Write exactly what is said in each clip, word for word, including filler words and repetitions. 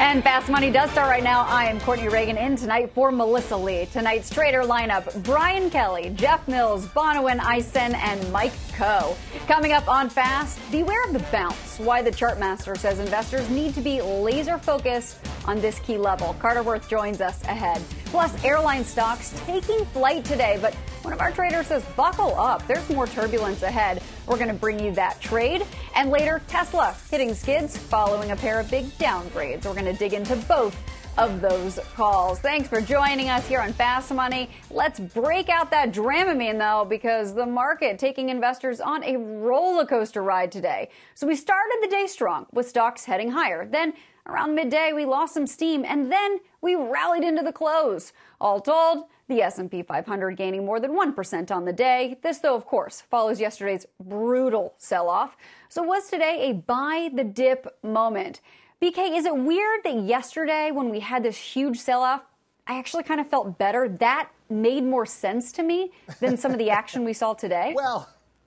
And Fast Money does start right now. I am Courtney Reagan in tonight for Melissa Lee. Tonight's trader lineup, Brian Kelly, Jeff Mills, Bonawyn Eisen, and Mike Coe. Coming up on Fast, beware of the bounce. Why the Chartmaster says investors need to be laser focused on this key level. Carter Worth joins us ahead. Plus, airline stocks taking flight today, but one of our traders says buckle up. There's more turbulence ahead. We're going to bring you that trade. And later, Tesla hitting skids following a pair of big downgrades. We're going to dig into both of those calls. Thanks for joining us here on Fast Money. Let's break out that Dramamine, though, because the market taking investors on a roller coaster ride today. So we started the day strong with stocks heading higher. Then around midday, we lost some steam, and then we rallied into the close. All told, the S and P five hundred gaining more than one percent on the day. This, though, of course, follows yesterday's brutal sell-off. So was today a buy-the-dip moment? B K, is it weird that yesterday when we had this huge sell-off, I actually kind of felt better? That made more sense to me than some of the action we saw today? Well,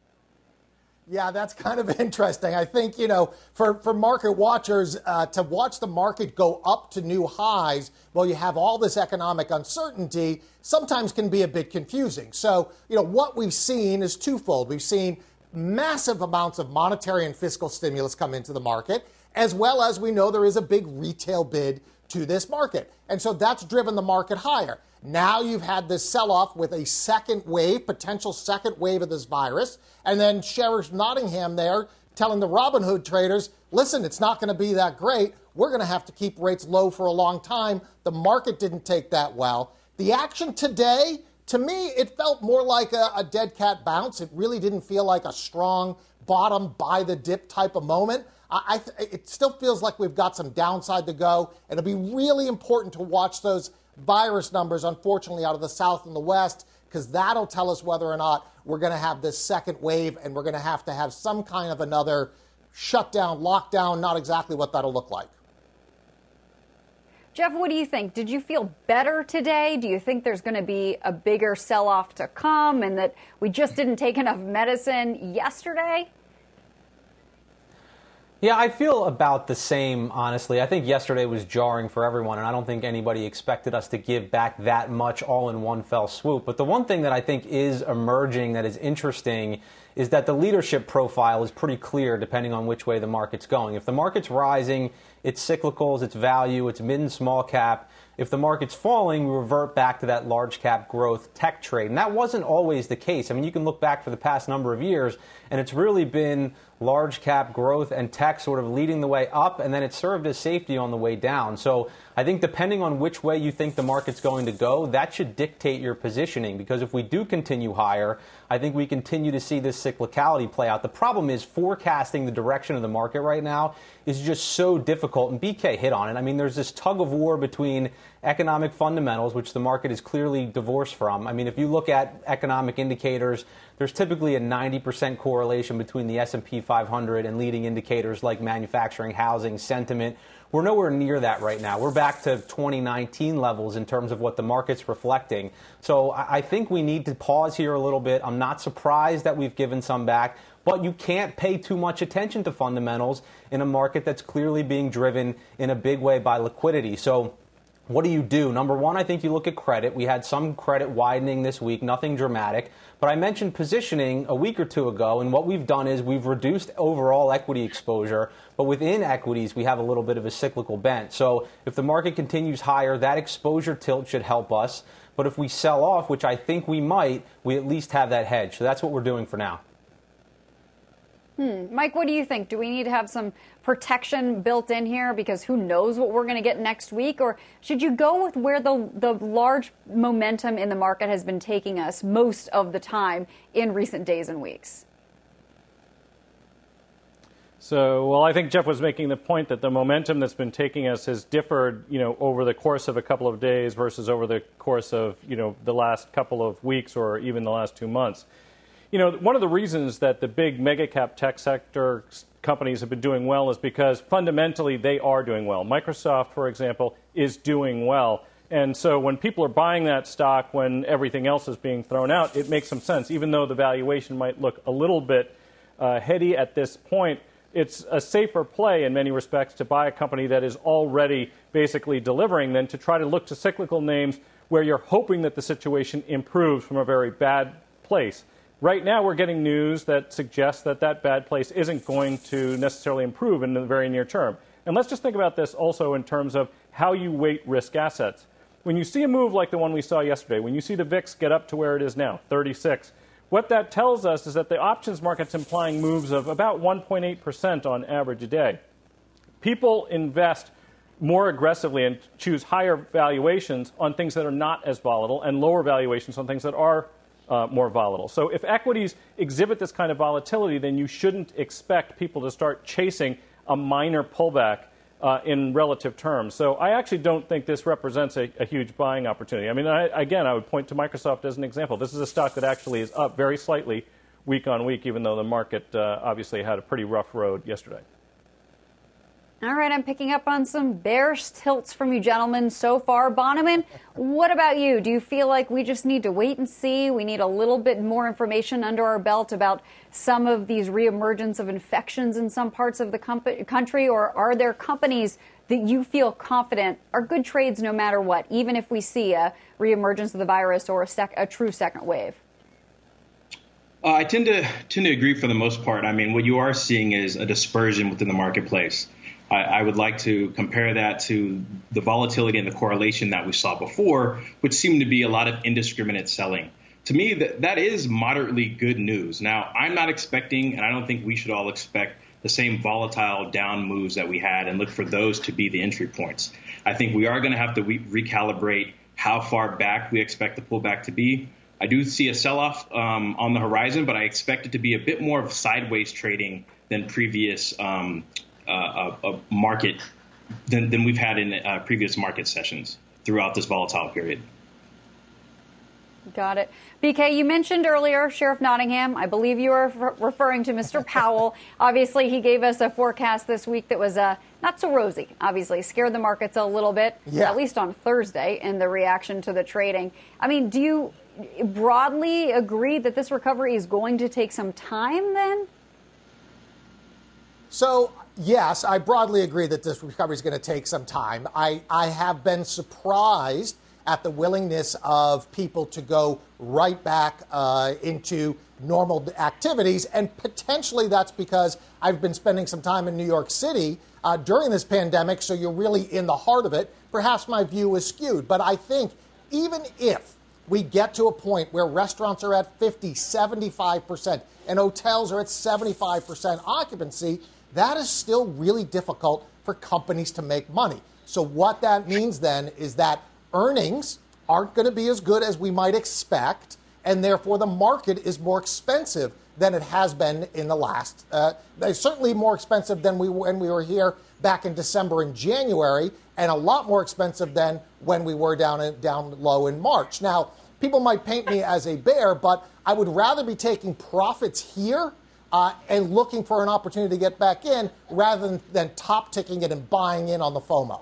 yeah, that's kind of interesting. I think, you know, for, for market watchers, uh, to watch the market go up to new highs while you have all this economic uncertainty sometimes can be a bit confusing. So, you know, what we've seen is twofold. We've seen massive amounts of monetary and fiscal stimulus come into the market, as well as we know there is a big retail bid to this market. And so that's driven the market higher. Now you've had this sell-off with a second wave, potential second wave of this virus. And then Sheriff Nottingham there telling the Robinhood traders, listen, it's not going to be that great. We're going to have to keep rates low for a long time. The market didn't take that well. The action today, to me, it felt more like a, a dead cat bounce. It really didn't feel like a strong bottom buy the dip type of moment. I, I th- it still feels like we've got some downside to go. It'll be really important to watch those virus numbers, unfortunately, out of the South and the West, because that'll tell us whether or not we're going to have this second wave and we're going to have to have some kind of another shutdown, lockdown, not exactly what that'll look like. Jeff, what do you think? Did you feel better today? Do you think there's going to be a bigger sell-off to come and that we just didn't take enough medicine yesterday? Yeah, I feel about the same, honestly. I think yesterday was jarring for everyone, and I don't think anybody expected us to give back that much all in one fell swoop. But the one thing that I think is emerging that is interesting is that the leadership profile is pretty clear depending on which way the market's going. If the market's rising, it's cyclicals, it's value, it's mid and small cap. If the market's falling, we revert back to that large cap growth tech trade. And that wasn't always the case. I mean, you can look back for the past number of years, and it's really been large cap growth and tech sort of leading the way up, and then it served as safety on the way down. So I think depending on which way you think the market's going to go, that should dictate your positioning, because if we do continue higher, I think we continue to see this cyclicality play out. The problem is forecasting the direction of the market right now is just so difficult, and B K hit on it. I mean, there's this tug of war between economic fundamentals, which the market is clearly divorced from. I mean, if you look at economic indicators, there's typically a ninety percent correlation between the S and P five hundred and leading indicators like manufacturing, housing, sentiment. We're nowhere near that right now. We're back to twenty nineteen levels in terms of what the market's reflecting. So I think we need to pause here a little bit. I'm not surprised that we've given some back, but you can't pay too much attention to fundamentals in a market that's clearly being driven in a big way by liquidity. So what do you do? Number one, I think you look at credit. We had some credit widening this week, nothing dramatic. But I mentioned positioning a week or two ago, and what we've done is we've reduced overall equity exposure, but within equities, we have a little bit of a cyclical bent. So if the market continues higher, that exposure tilt should help us. But if we sell off, which I think we might, we at least have that hedge. So that's what we're doing for now. Hmm. Mike, what do you think? Do we need to have some protection built in here because who knows what we're going to get next week? Or should you go with where the, the large momentum in the market has been taking us most of the time in recent days and weeks? So, well, I think Jeff was making the point that the momentum that's been taking us has differed, you know, over the course of a couple of days versus over the course of, you know, the last couple of weeks or even the last two months. You know, one of the reasons that the big mega cap tech sector companies have been doing well is because fundamentally they are doing well. Microsoft, for example, is doing well. And so when people are buying that stock when everything else is being thrown out, it makes some sense. Even though the valuation might look a little bit uh, heady at this point, it's a safer play in many respects to buy a company that is already basically delivering than to try to look to cyclical names where you're hoping that the situation improves from a very bad place. Right now, we're getting news that suggests that that bad place isn't going to necessarily improve in the very near term. And let's just think about this also in terms of how you weight risk assets. When you see a move like the one we saw yesterday, when you see the V I X get up to where it is now, thirty-six, what that tells us is that the options market's implying moves of about one point eight percent on average a day. People invest more aggressively and choose higher valuations on things that are not as volatile and lower valuations on things that are uh, more volatile. So if equities exhibit this kind of volatility, then you shouldn't expect people to start chasing a minor pullback uh, in relative terms. So I actually don't think this represents a, a huge buying opportunity. I mean, I, again, I would point to Microsoft as an example. This is a stock that actually is up very slightly week on week, even though the market uh, obviously had a pretty rough road yesterday. All right, I'm picking up on some bearish tilts from you gentlemen so far. Bonawyn, what about you? Do you feel like we just need to wait and see? We need a little bit more information under our belt about some of these reemergence of infections in some parts of the com- country? Or are there companies that you feel confident are good trades no matter what, even if we see a reemergence of the virus or a, sec- a true second wave? Uh, I tend to tend to agree for the most part. I mean, what you are seeing is a dispersion within the marketplace. I, I would like to compare that to the volatility and the correlation that we saw before, which seemed to be a lot of indiscriminate selling. To me, that, that is moderately good news. Now, I'm not expecting, and I don't think we should all expect, the same volatile down moves that we had and look for those to be the entry points. I think we are going to have to re- recalibrate how far back we expect the pullback to be. I do see a sell-off um, on the horizon, but I expect it to be a bit more of sideways trading than previous um, uh, a, a market than, than we've had in uh, previous market sessions throughout this volatile period. Got it. B K, you mentioned earlier Sheriff Nottingham. I believe you were re- referring to Mister Powell. Obviously, he gave us a forecast this week that was uh, not so rosy. Obviously, scared the markets a little bit, yeah. at least on Thursday, in the reaction to the trading. I mean, do you broadly agree that this recovery is going to take some time then? So, yes, I broadly agree that this recovery is going to take some time. I, I have been surprised at the willingness of people to go right back uh, into normal activities. And potentially that's because I've been spending some time in New York City uh, during this pandemic, so you're really in the heart of it. Perhaps my view is skewed. But I think even if we get to a point where restaurants are at fifty, seventy-five percent and hotels are at seventy-five percent occupancy, that is still really difficult for companies to make money. So what that means then is that earnings aren't going to be as good as we might expect, and therefore the market is more expensive than it has been in the last. Uh, it's certainly more expensive than we when we were here back in December and January, and a lot more expensive than when we were down in, down low in March. Now, people might paint me as a bear, but I would rather be taking profits here uh, and looking for an opportunity to get back in rather than, than top ticking it and buying in on the FOMO.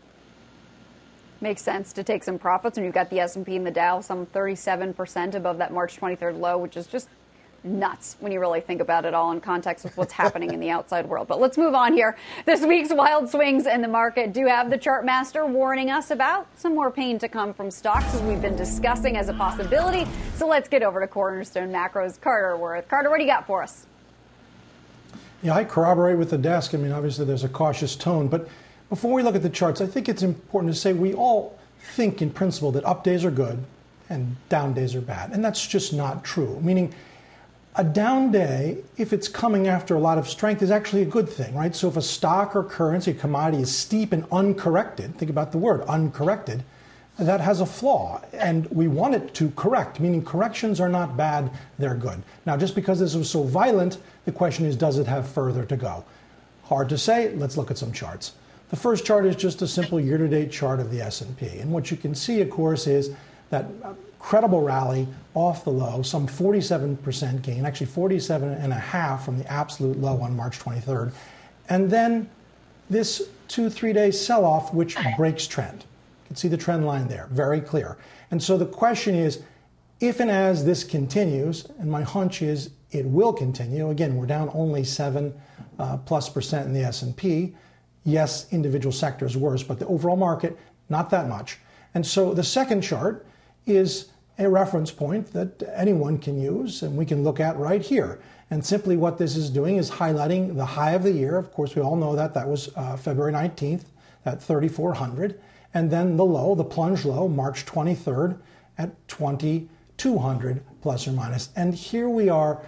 Makes sense to take some profits when you've got the S and P and the Dow some thirty-seven percent above that March twenty-third low, which is just nuts when you really think about it all in context with what's happening in the outside world. But let's move on here. This week's wild swings in the market do have the chart master warning us about some more pain to come from stocks, as we've been discussing as a possibility. So let's get over to Cornerstone Macro's Carter Worth. Carter, what do you got for us? Yeah, I corroborate with the desk. I mean, obviously there's a cautious tone, but before we look at the charts, I think it's important to say we all think in principle that up days are good and down days are bad. And that's just not true. Meaning a down day, if it's coming after a lot of strength, is actually a good thing, right? So if a stock or currency, commodity is steep and uncorrected, think about the word uncorrected, that has a flaw. And we want it to correct, meaning corrections are not bad, they're good. Now, just because this was so violent, the question is, does it have further to go? Hard to say. Let's look at some charts. The first chart is just a simple year-to-date chart of the S and P. And what you can see, of course, is that credible rally off the low, some forty-seven percent gain, actually forty-seven and a half from the absolute low on March twenty-third. And then this two, three-day sell-off, which breaks trend. You can see the trend line there, very clear. And so the question is, If and as this continues, and my hunch is it will continue, again, we're down only seven uh, plus percent in the S and P. Yes, individual sectors worse, but the overall market, not that much. And so the second chart is a reference point that anyone can use, and we can look at right here. And simply what this is doing is highlighting the high of the year. Of course, we all know that. That was uh, February nineteenth at thirty-four hundred. And then the low, the plunge low, March twenty-third at twenty-two hundred plus or minus. And here we are,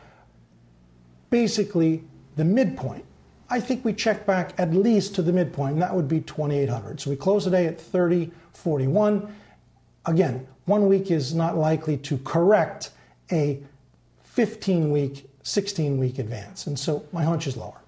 basically the midpoint. I think we check back at least to the midpoint, and that would be twenty-eight hundred. So we close the day at thirty forty-one. Again, one week is not likely to correct a fifteen-week, sixteen-week advance. And so my hunch is lower.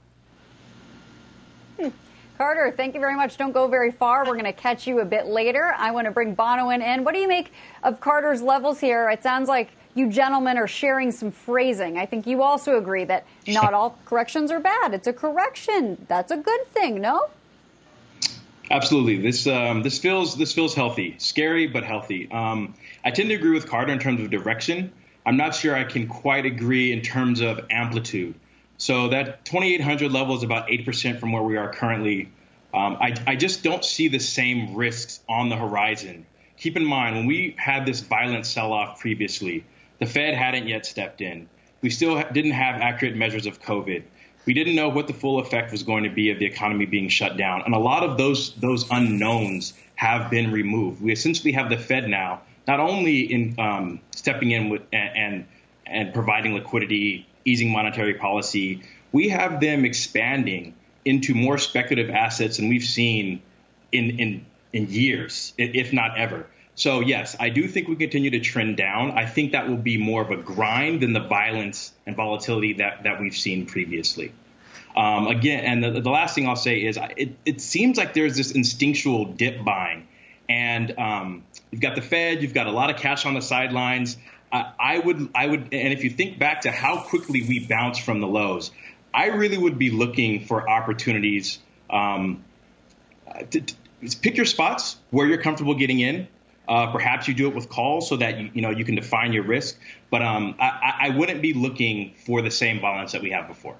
Hmm. Carter, thank you very much. Don't go very far. We're going to catch you a bit later. I want to bring Bonawyn in. What do you make of Carter's levels here? It sounds like you gentlemen are sharing some phrasing. I think you also agree that not all corrections are bad. It's a correction. That's a good thing, no? Absolutely. This um, this feels this feels healthy, scary but healthy. Um, I tend to agree with Carter in terms of direction. I'm not sure I can quite agree in terms of amplitude. So that twenty-eight hundred level is about eight percent from where we are currently. Um, I, I just don't see the same risks on the horizon. Keep in mind, when we had this violent sell-off previously, the Fed hadn't yet stepped in. We still didn't have accurate measures of COVID. We didn't know what the full effect was going to be of the economy being shut down. And a lot of those those unknowns have been removed. We essentially have the Fed now, not only in um, stepping in with and, and and providing liquidity, easing monetary policy, we have them expanding into more speculative assets than we've seen in in in years, if not ever. So, yes, I do think we continue to trend down. I think that will be more of a grind than the violence and volatility that, that we've seen previously. Um, again, and the, the last thing I'll say is it, it seems like there's this instinctual dip buying. And um, you've got the Fed, you've got a lot of cash on the sidelines. Uh, I would, I would, and if you think back to how quickly we bounced from the lows, I really would be looking for opportunities um, to, to pick your spots where you're comfortable getting in. Uh, perhaps you do it with calls so that you, you know you can define your risk. But um, I, I wouldn't be looking for the same violence that we have before.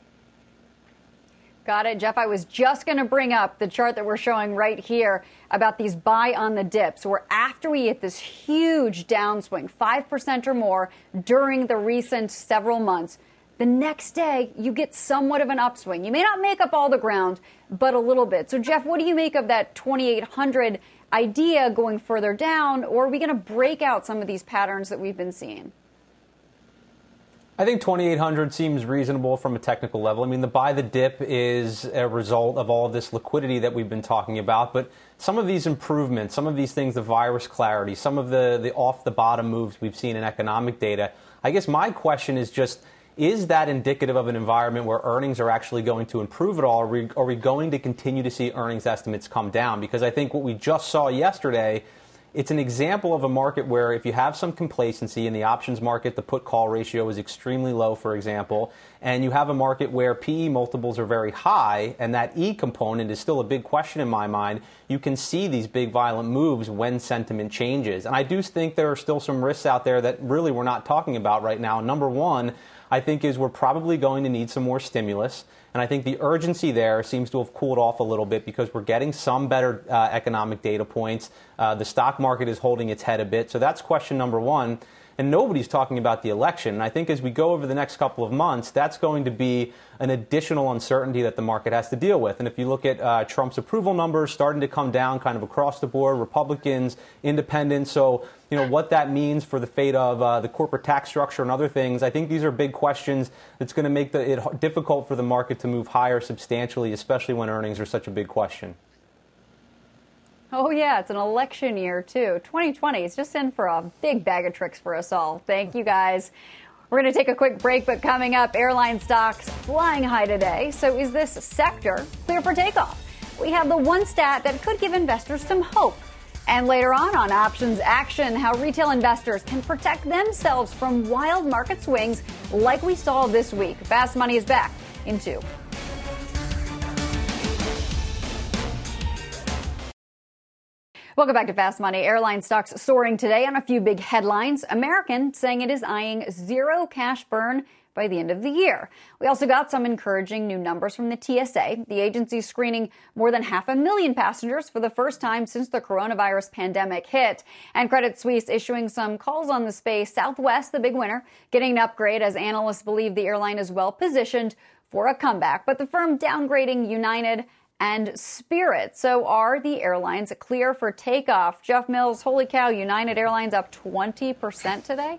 Got it, Jeff. I was just going to bring up the chart that we're showing right here about these buy on the dips, where after we hit this huge downswing, five percent or more during the recent several months, the next day you get somewhat of an upswing. You may not make up all the ground, but a little bit. So, Jeff, what do you make of that twenty-eight hundred idea going further down, or are we going to break out some of these patterns that we've been seeing? I think twenty-eight hundred seems reasonable from a technical level. I mean, the buy the dip is a result of all of this liquidity that we've been talking about, but some of these improvements, some of these things, the virus clarity, some of the, the off-the-bottom moves we've seen in economic data, I guess my question is just, is that indicative of an environment where earnings are actually going to improve at all? Are we, are we going to continue to see earnings estimates come down? Because I think what we just saw yesterday, it's an example of a market where if you have some complacency in the options market, the put-call ratio is extremely low, for example, and you have a market where P E multiples are very high, and that E component is still a big question in my mind, you can see these big violent moves when sentiment changes. And I do think there are still some risks out there that really we're not talking about right now. Number one, I think is we're probably going to need some more stimulus. And I think the urgency there seems to have cooled off a little bit because we're getting some better uh, economic data points. Uh, the stock market is holding its head a bit. So that's question number one. And nobody's talking about the election. And I think as we go over the next couple of months, that's going to be an additional uncertainty that the market has to deal with. And if you look at uh, Trump's approval numbers starting to come down kind of across the board, Republicans, independents, so you know what that means for the fate of uh, the corporate tax structure and other things, I think these are big questions that's going to make the, it difficult for the market to move higher substantially, especially when earnings are such a big question. Oh, yeah, it's an election year, too. twenty twenty is just in for a big bag of tricks for us all. Thank you, guys. We're going to take a quick break, but coming up, airline stocks flying high today. So is this sector clear for takeoff? We have the one stat that could give investors some hope. And later on, on Options Action, how retail investors can protect themselves from wild market swings like we saw this week. Fast Money is back in two. Welcome back to Fast Money. Airline stocks soaring today on a few big headlines. American saying it is eyeing zero cash burn by the end of the year. We also got some encouraging new numbers from the T S A. The agency screening more than half a million passengers for the first time since the coronavirus pandemic hit. And Credit Suisse issuing some calls on the space. Southwest, the big winner, getting an upgrade as analysts believe the airline is well positioned for a comeback. But the firm downgrading United and Spirit. So are the airlines clear for takeoff? Jeff Mills, holy cow, United Airlines up twenty percent today?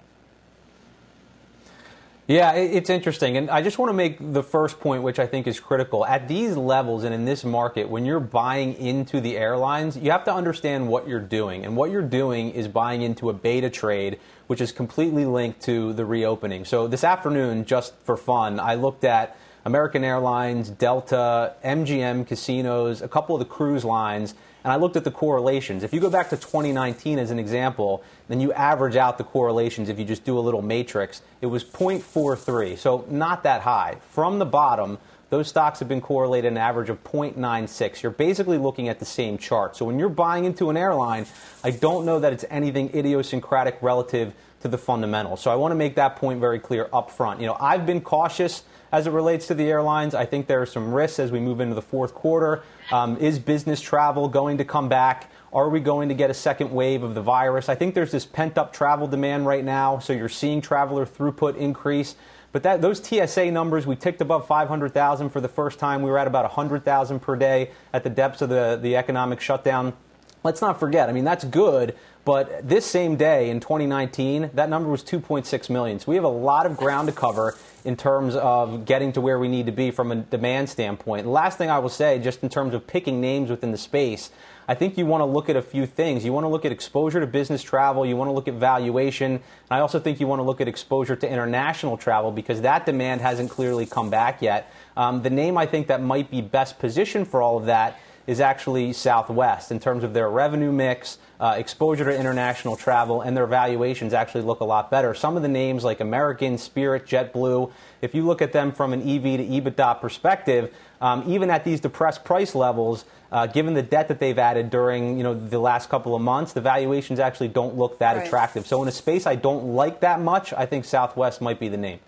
Yeah, it's interesting. And I just want to make the first point, which I think is critical. At these levels and in this market, when you're buying into the airlines, you have to understand what you're doing. And what you're doing is buying into a beta trade, which is completely linked to the reopening. So this afternoon, just for fun, I looked at American Airlines, Delta, M G M Casinos, a couple of the cruise lines, and I looked at the correlations. If you go back to twenty nineteen as an example, then you average out the correlations if you just do a little matrix. It was zero point four three, so not that high. From the bottom, those stocks have been correlated an average of zero point nine six. You're basically looking at the same chart. So when you're buying into an airline, I don't know that it's anything idiosyncratic relative to the fundamentals. So I want to make that point very clear up front. You know, I've been cautious as it relates to the airlines. I think there are some risks as we move into the fourth quarter. Um, is business travel going to come back? Are we going to get a second wave of the virus? I think there's this pent-up travel demand right now, so you're seeing traveler throughput increase. But that those T S A numbers, we ticked above five hundred thousand for the first time. We were at about one hundred thousand per day at the depths of the, the economic shutdown. Let's not forget, I mean, that's good, but this same day in twenty nineteen, that number was two point six million. So we have a lot of ground to cover in terms of getting to where we need to be from a demand standpoint. The last thing I will say, just in terms of picking names within the space, I think you want to look at a few things. You want to look at exposure to business travel. You want to look at valuation. And I also think you want to look at exposure to international travel because that demand hasn't clearly come back yet. Um, the name I think that might be best positioned for all of that is actually Southwest in terms of their revenue mix, uh, exposure to international travel, and their valuations actually look a lot better. Some of the names like American, Spirit, JetBlue, if you look at them from an E V to EBITDA perspective, um, even at these depressed price levels, uh, given the debt that they've added during you know the last couple of months, the valuations actually don't look that right. attractive. So in a space I don't like that much, I think Southwest might be the name.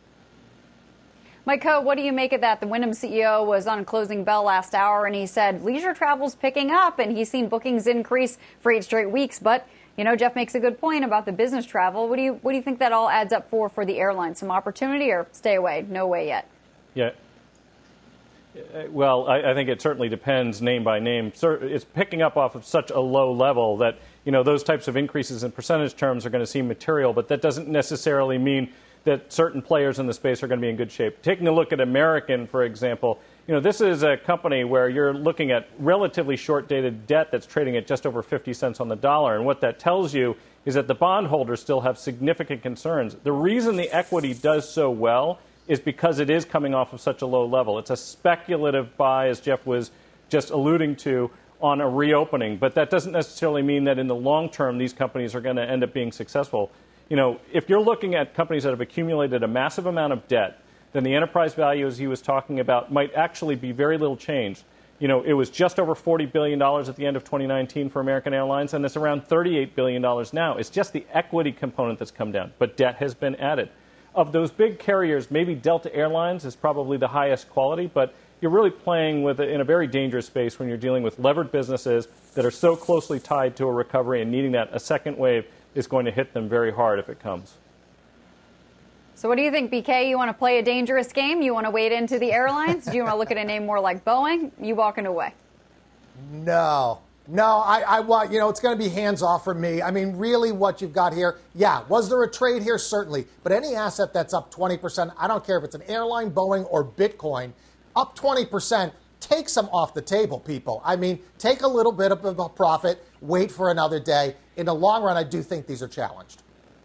Mike Coe, what do you make of that? The Wyndham C E O was on Closing Bell last hour, and he said leisure travel's picking up, and he's seen bookings increase for eight straight weeks. But, you know, Jeff makes a good point about the business travel. What do you what do you think that all adds up for for the airline? Some opportunity or stay away? No way yet. Yeah. Well, I, I think it certainly depends name by name. It's picking up off of such a low level that, you know, those types of increases in percentage terms are going to seem material, but that doesn't necessarily mean that certain players in the space are going to be in good shape. Taking a look at American, for example, you know, this is a company where you're looking at relatively short-dated debt that's trading at just over fifty cents on the dollar. And what that tells you is that the bondholders still have significant concerns. The reason the equity does so well is because it is coming off of such a low level. It's a speculative buy, as Jeff was just alluding to, on a reopening. But that doesn't necessarily mean that in the long term these companies are going to end up being successful. You know, if you're looking at companies that have accumulated a massive amount of debt, then the enterprise value, as he was talking about, might actually be very little changed. You know, it was just over forty billion dollars at the end of twenty nineteen for American Airlines, and it's around thirty-eight billion dollars now. It's just the equity component that's come down, but debt has been added. Of those big carriers, maybe Delta Airlines is probably the highest quality, but you're really playing with it in a very dangerous space when you're dealing with levered businesses that are so closely tied to a recovery and needing that a second wave is going to hit them very hard if it comes. So what do you think, B K? You want to play a dangerous game? You want to wade into the airlines? Do you want to look at a name more like Boeing? You walking away? No. No, I, I want, you know, it's going to be hands off from me. I mean, really what you've got here, yeah, was there a trade here? Certainly. But any asset that's up twenty percent, I don't care if it's an airline, Boeing, or Bitcoin, up twenty percent, take some off the table, people. I mean, take a little bit of a profit, wait for another day. In the long run, I do think these are challenged.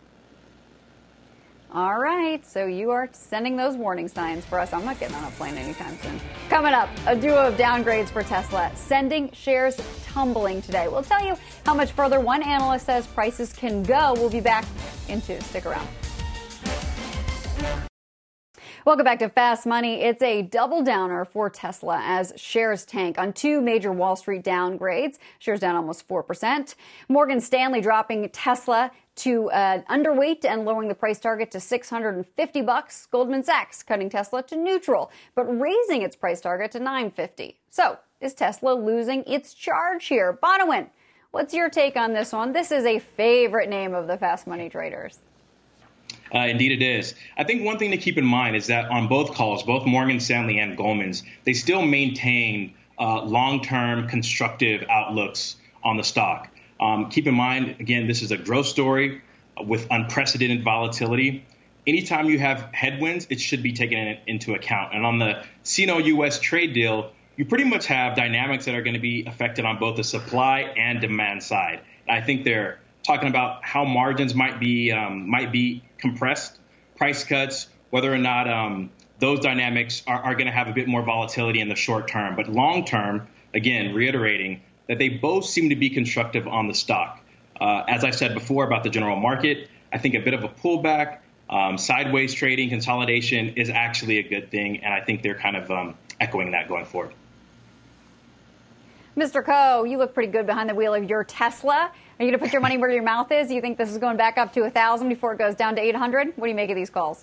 All right, so you are sending those warning signs for us. I'm not getting on a plane anytime soon. Coming up, a duo of downgrades for Tesla, sending shares tumbling today. We'll tell you how much further one analyst says prices can go. We'll be back in two. Stick around. Welcome back to Fast Money. It's a double downer for Tesla as shares tank on two major Wall Street downgrades. Shares down almost four percent. Morgan Stanley dropping Tesla to uh, underweight and lowering the price target to six hundred fifty bucks. Goldman Sachs cutting Tesla to neutral, but raising its price target to nine fifty. So is Tesla losing its charge here? Bonawyn, what's your take on this one? This is a favorite name of the Fast Money traders. Uh, indeed it is. I think one thing to keep in mind is that on both calls, both Morgan Stanley and Goldman's, they still maintain uh, long-term constructive outlooks on the stock. Um, keep in mind, again, this is a growth story with unprecedented volatility. Anytime you have headwinds, it should be taken in, into account. And on the C N O U S trade deal, you pretty much have dynamics that are going to be affected on both the supply and demand side. I think they're talking about how margins might be um, might be compressed, price cuts, whether or not um, those dynamics are, are going to have a bit more volatility in the short term. But long term, again, reiterating that they both seem to be constructive on the stock. Uh, as I said before about the general market, I think a bit of a pullback, um, sideways trading, consolidation is actually a good thing. And I think they're kind of um, echoing that going forward. Mister Coe, you look pretty good behind the wheel of your Tesla. Are you going to put your money where your mouth is? You think this is going back up to one thousand before it goes down to eight hundred? What do you make of these calls?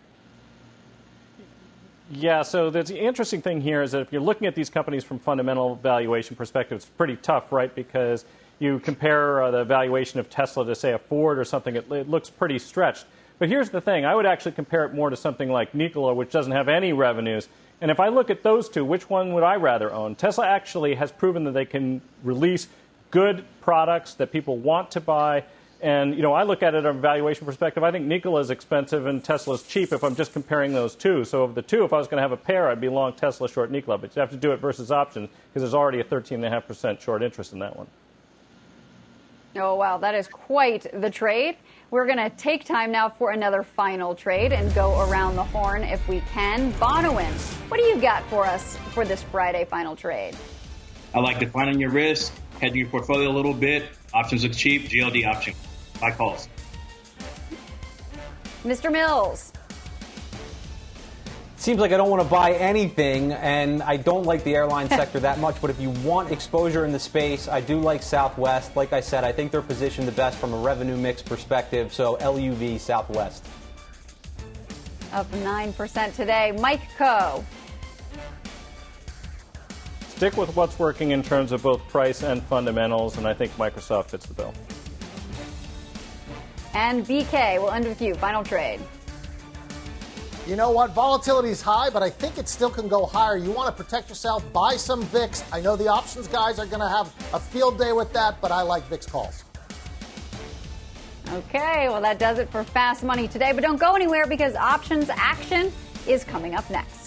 Yeah, so the interesting thing here is that if you're looking at these companies from fundamental valuation perspective, it's pretty tough, right? Because you compare uh, the valuation of Tesla to, say, a Ford or something, it, it looks pretty stretched. But here's the thing. I would actually compare it more to something like Nikola, which doesn't have any revenues. And if I look at those two, which one would I rather own? Tesla actually has proven that they can release good products that people want to buy. And, you know, I look at it from a valuation perspective. I think Nikola is expensive and Tesla is cheap if I'm just comparing those two. So of the two, if I was going to have a pair, I'd be long Tesla, short Nikola. But you have to do it versus options because there's already a thirteen point five percent short interest in that one. Oh, wow. That is quite the trade. We're going to take time now for another final trade and go around the horn if we can. Bonawyn, what do you got for us for this Friday final trade? I like defining your risk, hedging your portfolio a little bit. Options look cheap. G L D option. Buy calls. Mister Mills. Seems like I don't want to buy anything, and I don't like the airline sector that much, but if you want exposure in the space, I do like Southwest. Like I said, I think they're positioned the best from a revenue mix perspective, so L U V Southwest. Up nine percent today. Mike Coe. Stick with what's working in terms of both price and fundamentals, and I think Microsoft fits the bill. And B K, we'll end with you. Final trade. You know what? Volatility is high, but I think it still can go higher. You want to protect yourself, buy some V I X. I know the options guys are going to have a field day with that, but I like V I X calls. Okay, well, that does it for Fast Money today. But don't go anywhere because options action is coming up next.